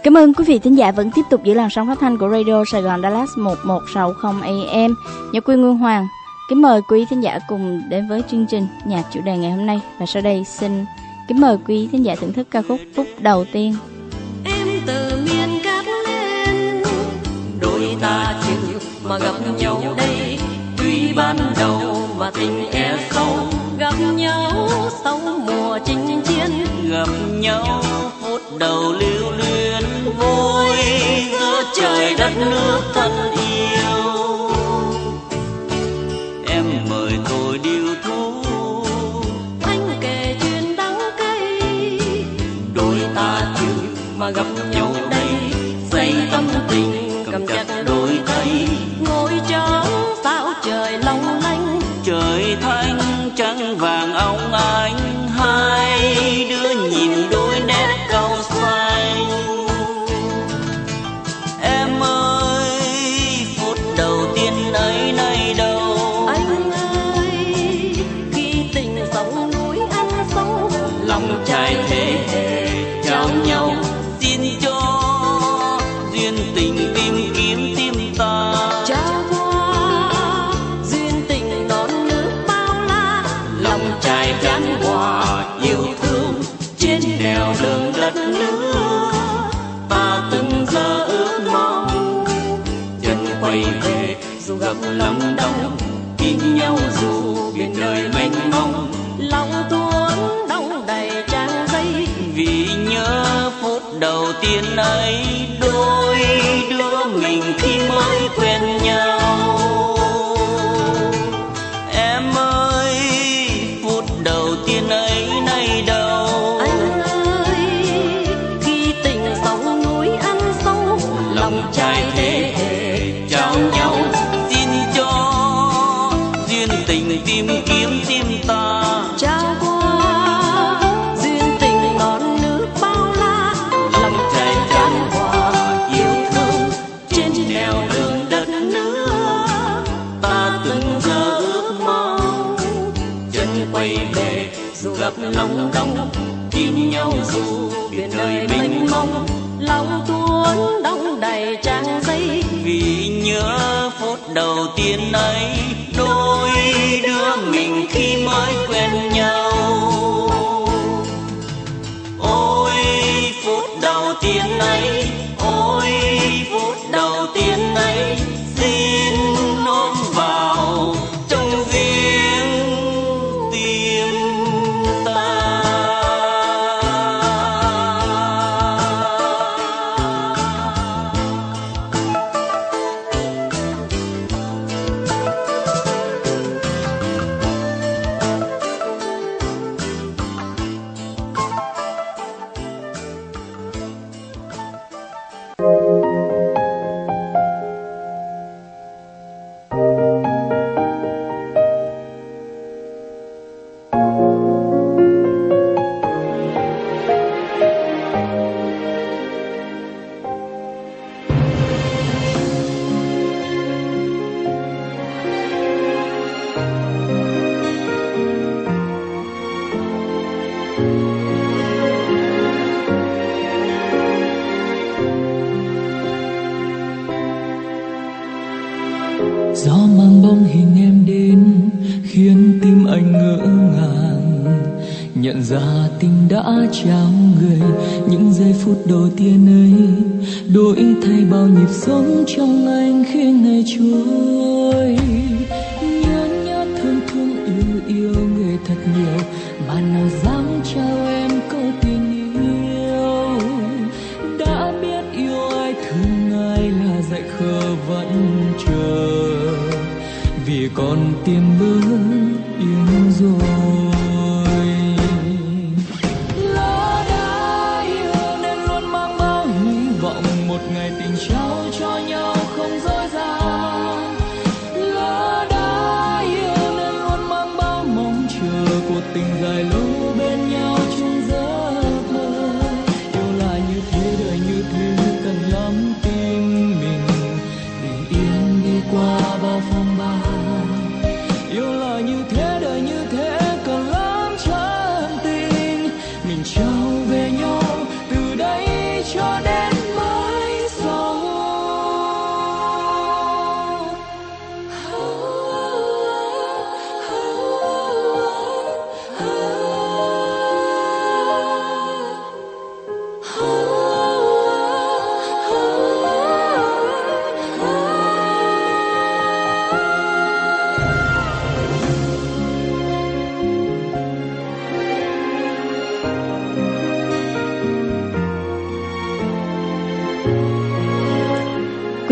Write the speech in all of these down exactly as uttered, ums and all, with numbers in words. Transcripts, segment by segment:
Cảm ơn quý vị thính giả vẫn tiếp tục giữ làn sóng phát thanh của Radio Sài Gòn Dallas một một sáu không A M. Nhật Quy Nguyên Hoàng kính mời quý thính giả cùng đến với chương trình nhạc chủ đề ngày hôm nay. Và sau đây xin kính mời quý thính giả thưởng thức ca khúc Phút Đầu Tiên. Em từ miền cát lên, đôi ta chưa mà gặp nhau đây. Tuy ban đầu mà tình e sâu, gặp nhau sau mùa chinh chiến. Gặp nhau phút đầu lưu luyến vui giữa trời đất nước thân yêu. Em mời tôi điêu thú, anh kể chuyện đắng cay. đôi ta chưa Mà gặp nhau đây, say tâm tình cầm chặt đôi tay. Ngồi trong sao trời long lanh, trời thanh trắng vàng óng ánh. Hai đứa nhìn đôi nét cau xanh. Em ơi phút đầu tiên ấy nay đâu. anh ơi khi tình sóng núi ăn sâu, Lòng trai thế hệ trao nhau, xin cho duyên tình tìm kiếm tim ta. trao qua duyên tình non nước bao la. Lòng trai gắn hòa yêu thương trên đèo đường đất nước. Ta từng giờ ước mong chân quay về, dù gặp lòng đông tin nhau dù biển đời mênh mông. Lòng tuôn đong đầy trang giấy, Vì nhớ phút đầu tiên ấy, đôi đứa mình khi mới quen nhau. Em ơi phút đầu tiên ấy nay đâu. anh ơi khi tình sóng núi ăn sâu. Lòng trai thế hệ trao nhau, xin cho duyên tình tìm kiếm tim ta. trao qua duyên tình non nước bao la. Lòng trai gắn hòa yêu thương trên nẻo đường đất nước. Ta từng giờ ước mong chân quay về, dù gặp lòng đông tin nhau dù biển đời mênh mông. Lòng tuôn đong đầy trang giấy, Vì nhớ phút đầu tiên ấy, đôi đứa mình khi mới quen nhau. Ôi phút đầu tiên ấy, ôi phút đầu tiên ấy, xin ôm vào trong riêng tim ta. Gió mang bóng hình em đến khiến tim anh ngỡ ngàng, nhận ra tình đã trao người. Những giây phút đầu tiên ấy đổi thay bao nhịp sống trong anh khi ngày trôi. Nhớ nhớ thương thương yêu yêu người thật nhiều, mà nào dám trao em câu tình yêu. Đã biết yêu ai thương ai là dại khờ vẫn chờ, vì còn tim bước yên rồi. Lỡ đã yêu nên luôn mang bao hy vọng một ngày tình trao cho nhau không dối dàng. Lỡ đã yêu nên luôn mang bao mong chờ cuộc tình dài lâu bên nhau chung giấc mơ. Yêu là như thế, đời như thế, cần lắm tim mình để yên đi qua bao phong ba. Yêu là như thế, đời như thế, cần lắm chân tình mình trao về nhau từ đây cho đến mãi.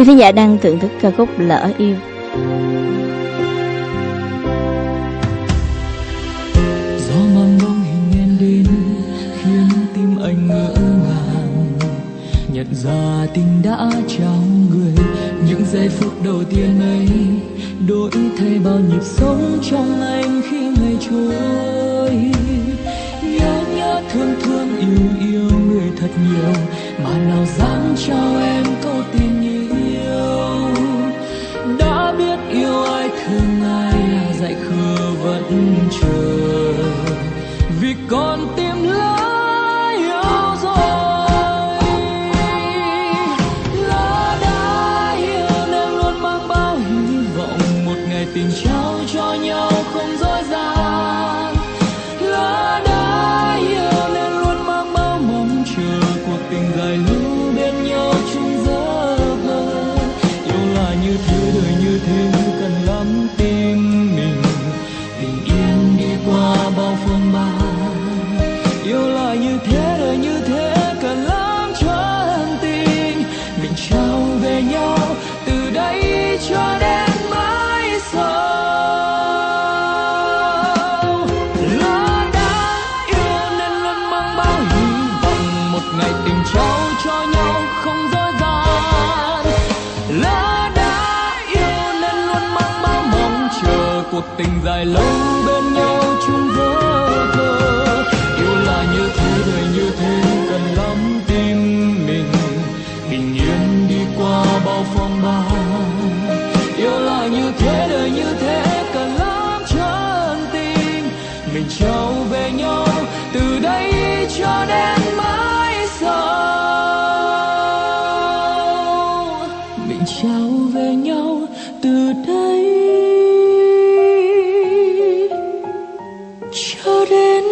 Quý thính giả đang thưởng thức ca khúc Lỡ Yêu. Gió mang bóng hình em đến khiến tim anh ngỡ ngàng, nhận ra tình đã trao người. Những giây phút đầu tiên ấy đổi thay bao nhịp sống trong anh khi ngày trôi. Nhớ nhớ thương thương yêu yêu người thật nhiều, mà nào dám trao em câu tình yêu. Đã biết yêu ai thương ai là dại khờ vẫn chờ, vì con tim lỡ yêu rồi. Lỡ đã yêu nên luôn mang bao hy vọng, một ngày tình trao cho nhau không dối gian. Lỡ đã yêu nên luôn mang bao mong chờ, cuộc tình dài lưu bên nhau chung giấc mơ. Yêu là như thế, đời như thế cần lắm tim mình, bình yên đi qua bao phong ba. Yêu là như thế, đời như thế cần lắm chân tình, mình trao về nhau từ đây cho đến mãi sau. Lỡ đã yêu nên luôn mang bao hy vọng, một ngày tình trao cho nhau không dối gian. Lỡ đã yêu nên luôn mang bao mong chờ, cuộc tình dài lâu bên nhau chung giấc mơ. Yêu là như thế, đời như thế cần lắm tim mình, bình yên đi qua bao phong ba. Yêu là như thế, đời như thế cần lắm chân tình, mình trao về nhau từ đây cho đến mãi sau. Mình trao về nhau từ đây cho đến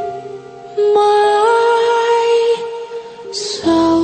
mãi sau.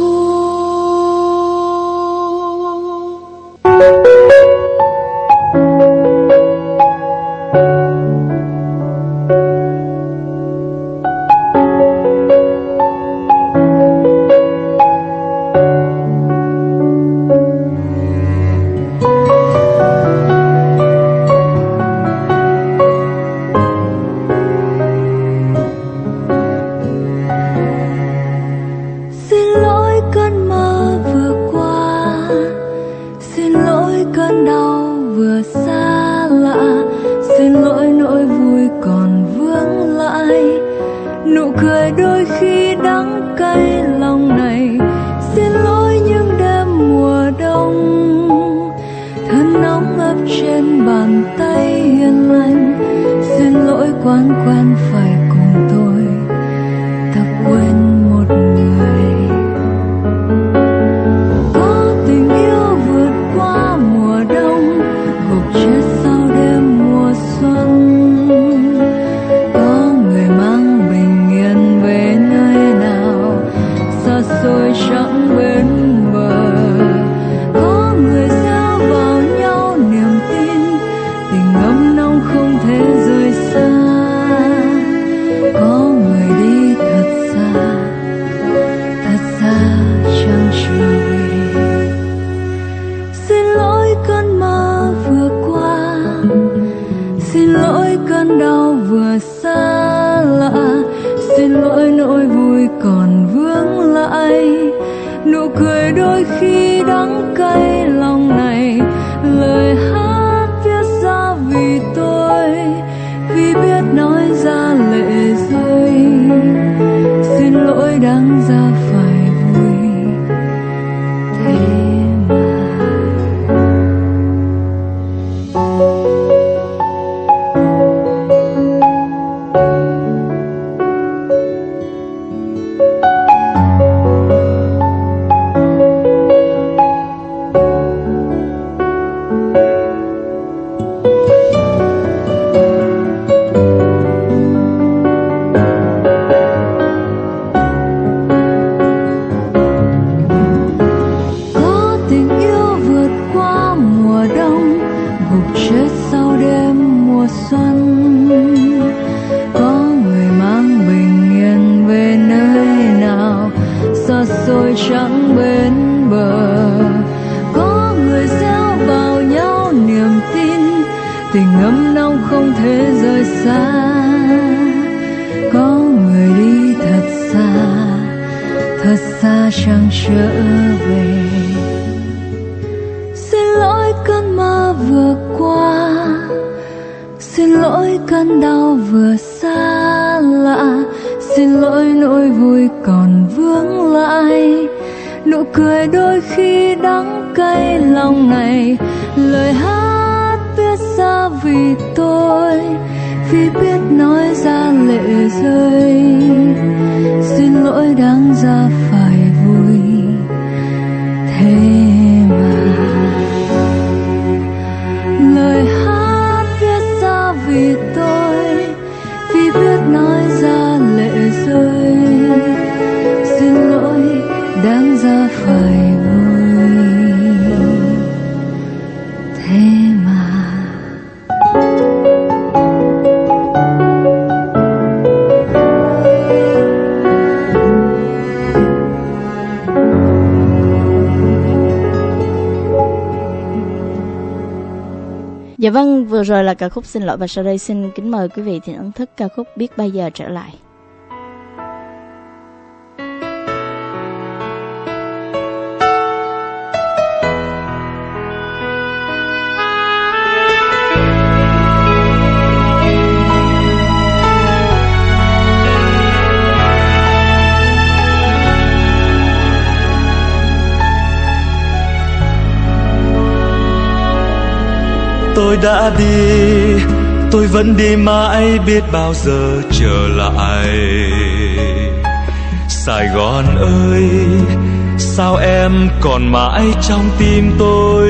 Chẳng bên bờ có thể rời xa, có người đi thật xa, thật xa chẳng trở về. Xin lỗi cơn mơ vừa qua, xin lỗi cơn đau vừa xa lạ, xin lỗi nỗi vui còn vương lại, nụ cười đôi khi đắng cay lòng này. Lời hát viết ra vì tôi, vì biết nói ra lệ rơi. Xin lỗi đáng ra phải vui, thế mà lời hát viết ra vì tôi, vì biết nói ra lệ rơi. Xin lỗi đáng ra phải vui, thế mà. Dạ vâng, vừa rồi là ca khúc Xin Lỗi, và sau đây xin kính mời quý vị thưởng thức ca khúc Biết Bao Giờ Trở Lại. Tôi đã đi, tôi vẫn đi mãi, biết bao giờ trở lại. Sài Gòn ơi, sao em còn mãi trong tim tôi?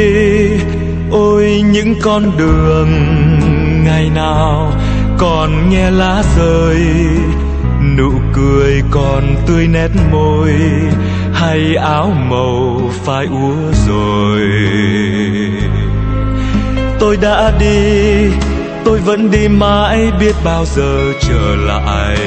Ôi những con đường ngày nào còn nghe lá rơi, nụ cười còn tươi nét môi, hay áo màu phai úa rồi. Tôi đã đi, tôi vẫn đi mãi, biết bao giờ trở lại.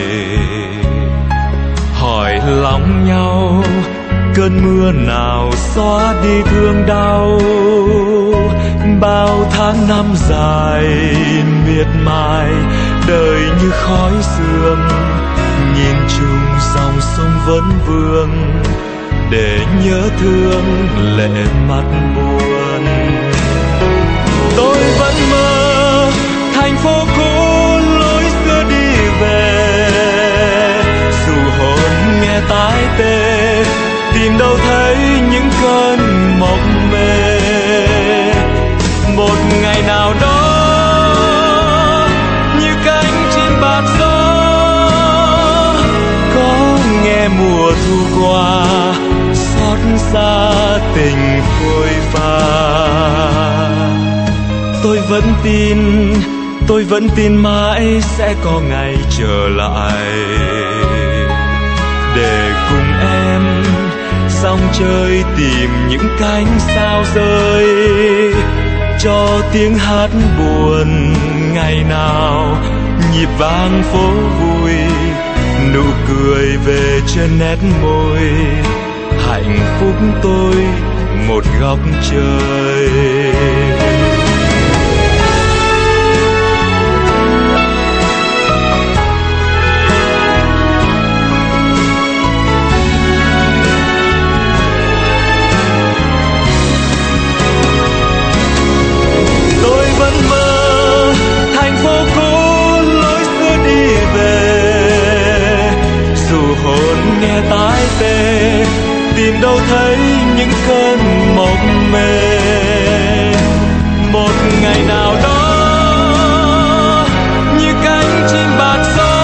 Hỏi lòng nhau, cơn mưa nào xóa đi thương đau? Bao tháng năm dài miệt mài, đời như khói sương, nhìn chung dòng sông vẫn vương, để nhớ thương lệ mắt buồn. Tôi vẫn mơ thành phố cũ lối xưa đi về, dù hồn nghe tái tê, tìm đâu thấy những cơn mộng mê. Một ngày nào đó như cánh chim bạc gió, có nghe mùa thu qua xót xa tình phôi pha. Tôi vẫn tin, tôi vẫn tin mãi sẽ có ngày trở lại, để cùng em dòng chơi tìm những cánh sao rơi, cho tiếng hát buồn ngày nào nhịp vang phố vui, nụ cười về trên nét môi, hạnh phúc tôi một góc trời. Nghe tái tê, tìm đâu thấy những cơn mộng mê. Một ngày nào đó như cánh chim bạc gió,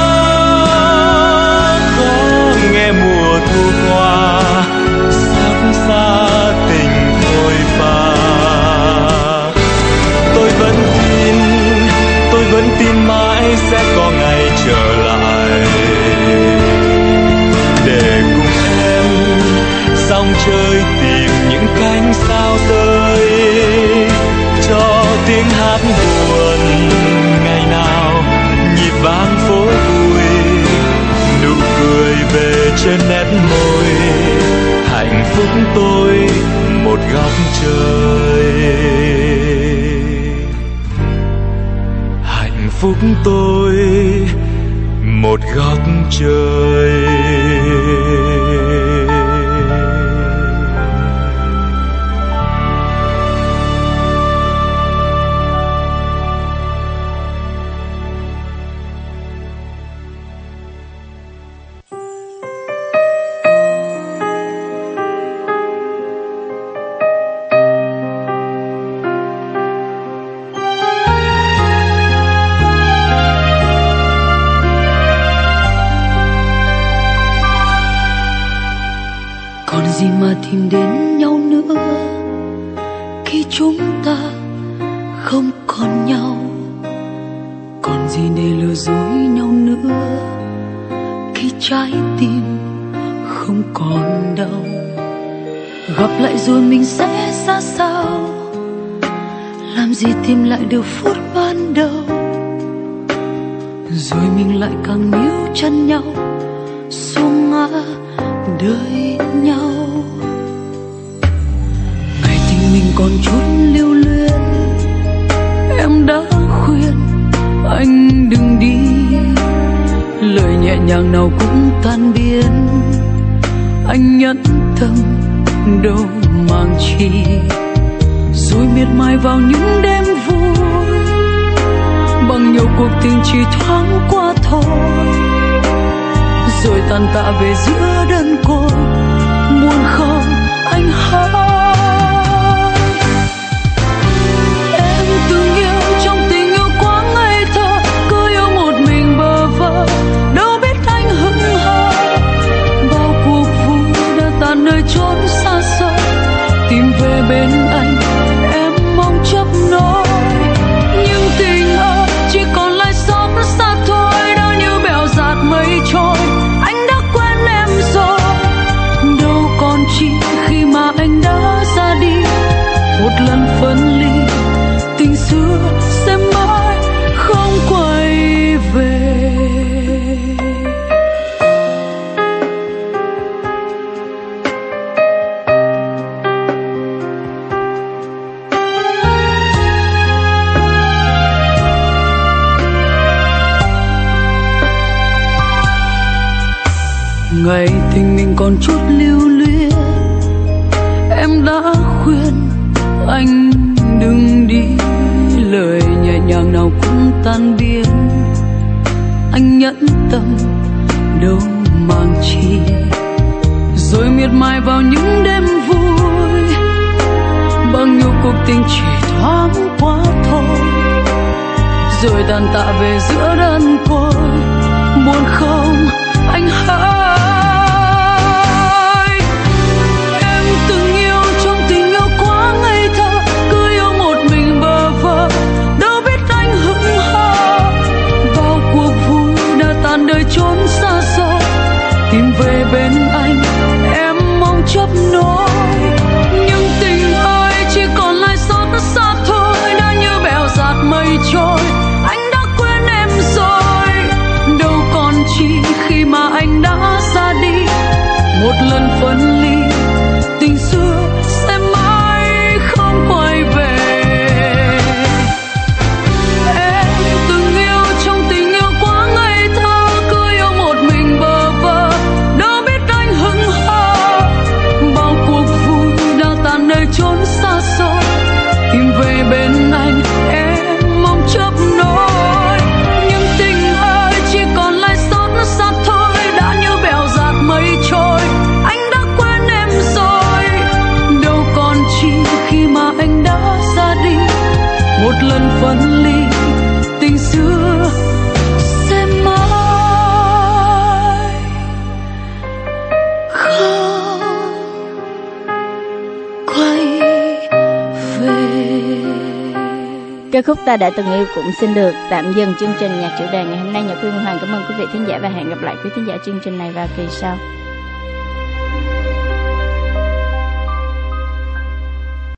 có nghe mùa thu qua xót xa tình phôi pha. Tôi vẫn tin, tôi vẫn tin mãi sẽ có ngày trở lại, để cùng em dòng chơi tìm những cánh sao rơi, cho tiếng hát buồn ngày nào nhịp vang phố vui, nụ cười về trên nét môi, hạnh phúc tôi một góc trời, hạnh tôi một góc trời. Gì mà tìm đến nhau nữa khi chúng ta không còn nhau, còn gì để lừa dối nhau nữa khi trái tim không còn đau. Gặp lại rồi mình sẽ ra sao, làm gì tìm lại được phút ban đầu, rồi mình lại càng níu chân nhau xuống ngã đợi nhau. Ngày tình mình còn chút lưu luyến, em đã khuyên anh đừng đi, lời nhẹ nhàng nào cũng tan biến. Anh nhẫn tâm đâu mang chi, rồi miệt mài vào những đêm vui, bằng nhiều cuộc tình chỉ thoáng qua thôi, rồi tan tạ về giữa đơn côi. Muốn không anh hỏi, em từng yêu trong tình yêu quá ngây thơ, cứ yêu một mình bơ vơ, đâu biết anh hững hờ. Bao cuộc vui đã tàn nơi chốn xa xôi, tìm về bên anh em mong chấp nối, nhưng tình ơi chỉ còn lại xót xa thôi, đâu như bèo dạt mây trôi. Chỉ khi mà anh đã ra đi, một lần phân ly, tình xưa sẽ mãi không quay về. Ngày tình mình còn chút lưu luyến, em đã khuyên anh đừng đi, lời nhẹ nhàng nào cũng tan biến. Anh nhẫn tâm đâu mang chi, rồi miệt mài vào những đêm vui, bằng nhiều cuộc tình chỉ thoáng qua thôi, rồi tàn tạ về giữa đơn côi. Buồn không anh hỡi, đời chốn xa xôi, tìm về bên anh em mong chấp nối, nhưng tình ơi chỉ còn lại xót xa thôi, đã như bèo dạt mây trôi. Anh đã quên em rồi, đâu còn chi khi mà anh đã ra đi, một lần phân ly, tình xưa sẽ mãi không quay về. Chốn xa xôi, tìm về bên anh em mong chấp nối, nhưng tình ơi chỉ còn lại xót xa thôi, đã như bèo dạt mây trôi. Anh đã quên em rồi, đâu còn chi khi mà anh đã ra đi, một lần phân ly, tình xưa sẽ mãi không quay về. Ca khúc Ta Đã Từng Yêu cũng xin được tạm dừng chương trình Nhạc Chủ Đề ngày hôm nay. Nhật Quyên Hoàng cảm ơn quý vị thính giả và hẹn gặp lại quý thính giả chương trình này vào kỳ sau.